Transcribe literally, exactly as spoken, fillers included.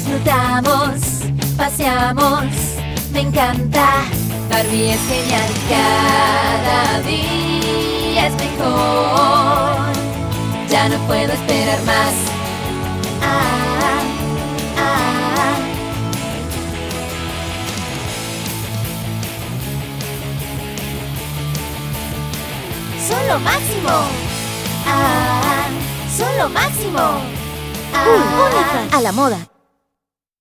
Disfrutamos, paseamos, me encanta. Barbie es genial, cada día es mejor. Ya no puedo esperar más. Ah, ah. Son lo máximo. Ah, son lo máximo. Cool, única, a la moda.